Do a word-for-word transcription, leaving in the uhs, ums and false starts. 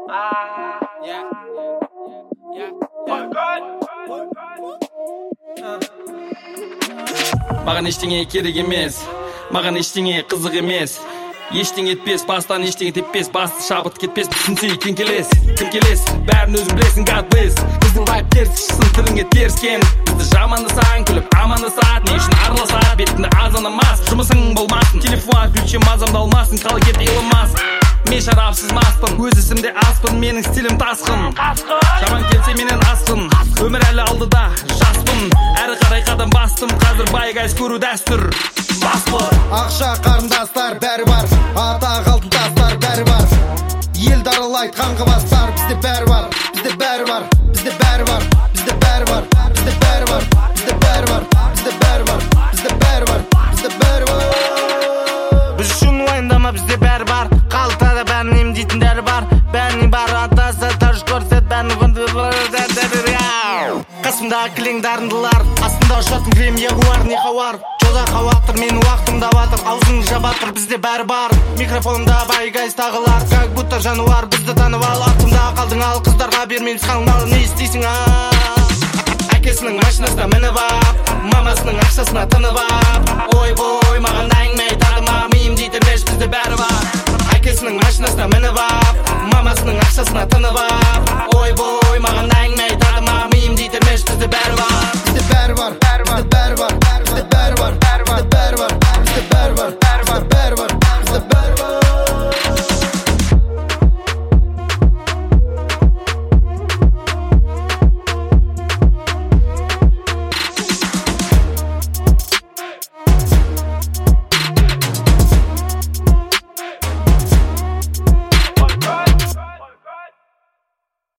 Маған ештеңе керек емес, маған ештеңе қызық емес. Ештеңе етпес, бастан ештеңе теппес, басты шабыт кетпес. Түсінсе кім келес, кім келес, бәрін өзің білесің, God bless. Біздің вайп теріс шықсын, тіліңе теріскен. Бізді жамандасаң, күліп амандасады, не үшін араласады, бетіңді азанамас. Жұмысың болмасын, телефон отключи, мазамды алмасын, қалай кет иламас. Мен шарапсыз маспын, өз ісімде аспын, менің стилім тасқын. Жаман келсе менен асқын, өмір әлі алдыда, жаспын. Әрі қарай қадам бастым, қазір байгайс көру дәстүр. Ақша қарындастар бәрі бар, атақ алтын тастар бәрі бар. Ел дарылайды қаңғы бастар, бізде бәрі бар, бізде бәрі бар, бізде бәрі бар, бізде бәрі бар, бізде бәрі бар, бізде бәрі бар, бізде бәрі бар, бізде бәрі бар, бізде бәрі бар. Біз үшін уайымдама, бізде бәрі бар, қалтада бәрін емдейтін дәрі бар. Бәрінің бар атасы, тәж көрсет, бәрінің құнды қасымда кілең дарындылар, астында ұшатын крем ягуар, не хауар. Жолда хауатыр, менің уақытымда батыр, аузың жабатыр, бізде бәрі бар. Микрофонымда байгайс тағылар, как будто жануар, бізді танып ал. Артымда қалдың ал, қыздарға бермейміз қалыңалы, не істейсің а? Әкесінің машинасына мініп ап, мамасының ақшасына тынып ап. Ой бой, маған әңгіме айтадыма, миым дейтін еш, бізде бәрі бар. Әкесінің машинасына мініп ап, мамасының ақшасына тынып ап.